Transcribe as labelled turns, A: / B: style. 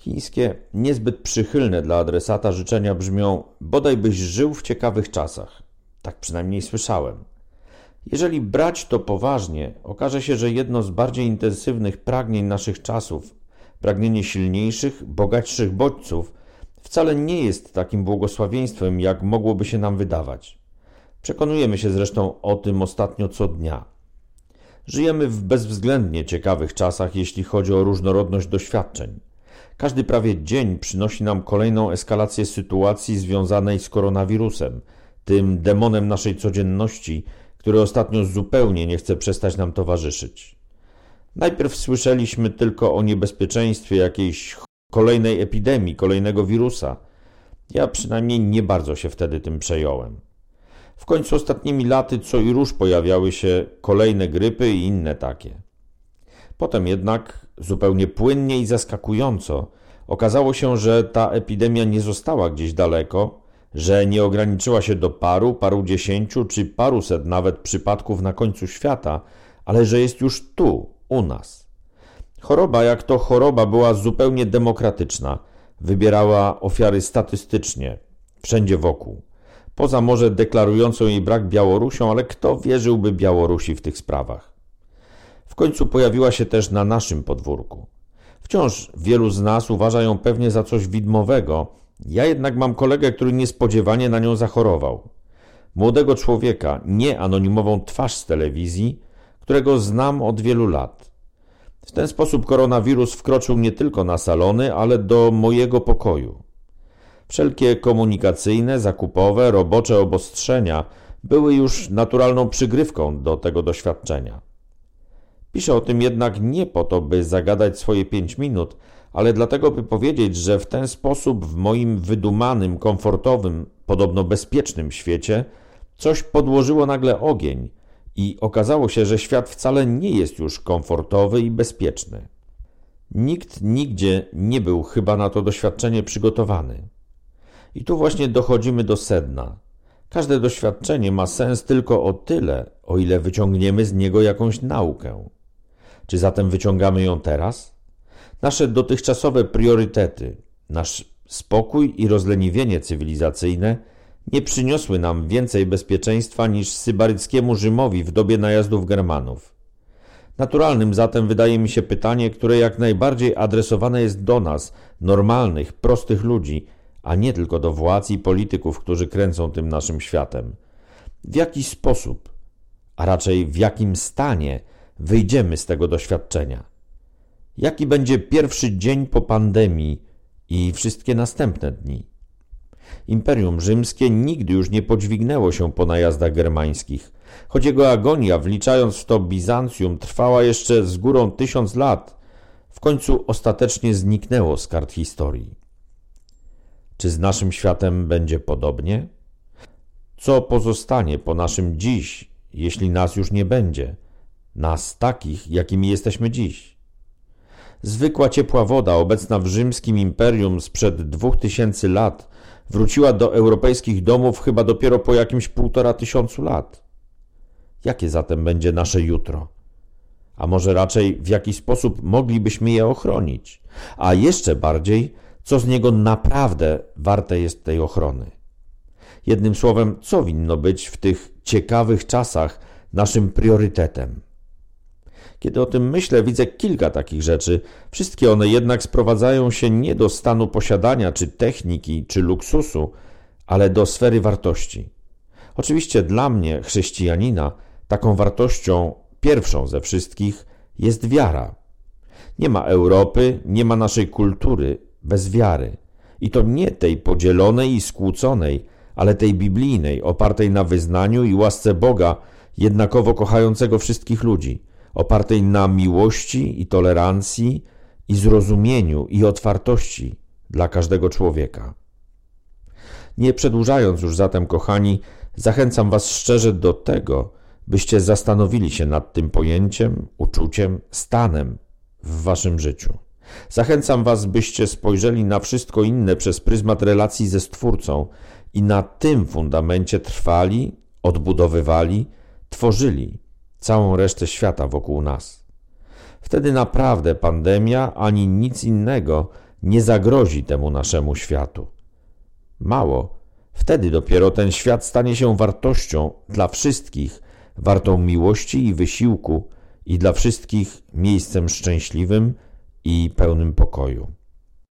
A: Chińskie, niezbyt przychylne dla adresata życzenia brzmią: bodaj byś żył w ciekawych czasach. Tak przynajmniej słyszałem. Jeżeli brać to poważnie, okaże się, że jedno z bardziej intensywnych pragnień naszych czasów, pragnienie silniejszych, bogatszych bodźców, wcale nie jest takim błogosławieństwem, jak mogłoby się nam wydawać. Przekonujemy się zresztą o tym ostatnio co dnia. Żyjemy w bezwzględnie ciekawych czasach, jeśli chodzi o różnorodność doświadczeń. Każdy prawie dzień przynosi nam kolejną eskalację sytuacji związanej z koronawirusem, tym demonem naszej codzienności, który ostatnio zupełnie nie chce przestać nam towarzyszyć. Najpierw słyszeliśmy tylko o niebezpieczeństwie jakiejś kolejnej epidemii, kolejnego wirusa. Ja przynajmniej nie bardzo się wtedy tym przejąłem. W końcu ostatnimi laty co i róż pojawiały się kolejne grypy i inne takie. Potem jednak, zupełnie płynnie i zaskakująco, okazało się, że ta epidemia nie została gdzieś daleko, że nie ograniczyła się do parudziesięciu czy paruset nawet przypadków na końcu świata, ale że jest już tu, u nas. Choroba jak to choroba była zupełnie demokratyczna, wybierała ofiary statystycznie, wszędzie wokół. Poza może deklarującą jej brak Białorusią, ale kto wierzyłby Białorusi w tych sprawach? W końcu pojawiła się też na naszym podwórku. Wciąż wielu z nas uważa ją pewnie za coś widmowego, ja jednak mam kolegę, który niespodziewanie na nią zachorował. Młodego człowieka, nie anonimową twarz z telewizji, którego znam od wielu lat. W ten sposób koronawirus wkroczył nie tylko na salony, ale do mojego pokoju. Wszelkie komunikacyjne, zakupowe, robocze obostrzenia były już naturalną przygrywką do tego doświadczenia. Piszę o tym jednak nie po to, by zagadać swoje 5 minut, ale dlatego, by powiedzieć, że w ten sposób w moim wydumanym, komfortowym, podobno bezpiecznym świecie coś podłożyło nagle ogień i okazało się, że świat wcale nie jest już komfortowy i bezpieczny. Nikt nigdzie nie był chyba na to doświadczenie przygotowany. I tu właśnie dochodzimy do sedna. Każde doświadczenie ma sens tylko o tyle, o ile wyciągniemy z niego jakąś naukę. Czy zatem wyciągamy ją teraz? Nasze dotychczasowe priorytety, nasz spokój i rozleniwienie cywilizacyjne nie przyniosły nam więcej bezpieczeństwa niż sybaryckiemu Rzymowi w dobie najazdów Germanów. Naturalnym zatem wydaje mi się pytanie, które jak najbardziej adresowane jest do nas, normalnych, prostych ludzi, a nie tylko do władz i polityków, którzy kręcą tym naszym światem. W jaki sposób, a raczej w jakim stanie wyjdziemy z tego doświadczenia? Jaki będzie pierwszy dzień po pandemii i wszystkie następne dni? Imperium Rzymskie nigdy już nie podźwignęło się po najazdach germańskich, choć jego agonia, wliczając w to Bizancjum, trwała jeszcze z górą 1000 lat, w końcu ostatecznie zniknęło z kart historii. Czy z naszym światem będzie podobnie? Co pozostanie po naszym dziś, jeśli nas już nie będzie? Nas takich, jakimi jesteśmy dziś. Zwykła ciepła woda, obecna w rzymskim imperium sprzed 2000 lat, wróciła do europejskich domów chyba dopiero po jakimś 1500 lat. Jakie zatem będzie nasze jutro? A może raczej w jaki sposób moglibyśmy je ochronić? A jeszcze bardziej, co z niego naprawdę warte jest tej ochrony? Jednym słowem, co winno być w tych ciekawych czasach naszym priorytetem? Kiedy o tym myślę, widzę kilka takich rzeczy. Wszystkie one jednak sprowadzają się nie do stanu posiadania, czy techniki, czy luksusu, ale do sfery wartości. Oczywiście dla mnie, chrześcijanina, taką wartością, pierwszą ze wszystkich, jest wiara. Nie ma Europy, nie ma naszej kultury bez wiary. I to nie tej podzielonej i skłóconej, ale tej biblijnej, opartej na wyznaniu i łasce Boga, jednakowo kochającego wszystkich ludzi, opartej na miłości i tolerancji i zrozumieniu i otwartości dla każdego człowieka. Nie przedłużając już zatem, kochani, zachęcam was szczerze do tego, byście zastanowili się nad tym pojęciem, uczuciem, stanem w waszym życiu. Zachęcam was, byście spojrzeli na wszystko inne przez pryzmat relacji ze Stwórcą i na tym fundamencie trwali, odbudowywali, tworzyli całą resztę świata wokół nas. Wtedy naprawdę pandemia ani nic innego nie zagrozi temu naszemu światu. Mało, wtedy dopiero ten świat stanie się wartością dla wszystkich, wartą miłości i wysiłku i dla wszystkich miejscem szczęśliwym i pełnym pokoju.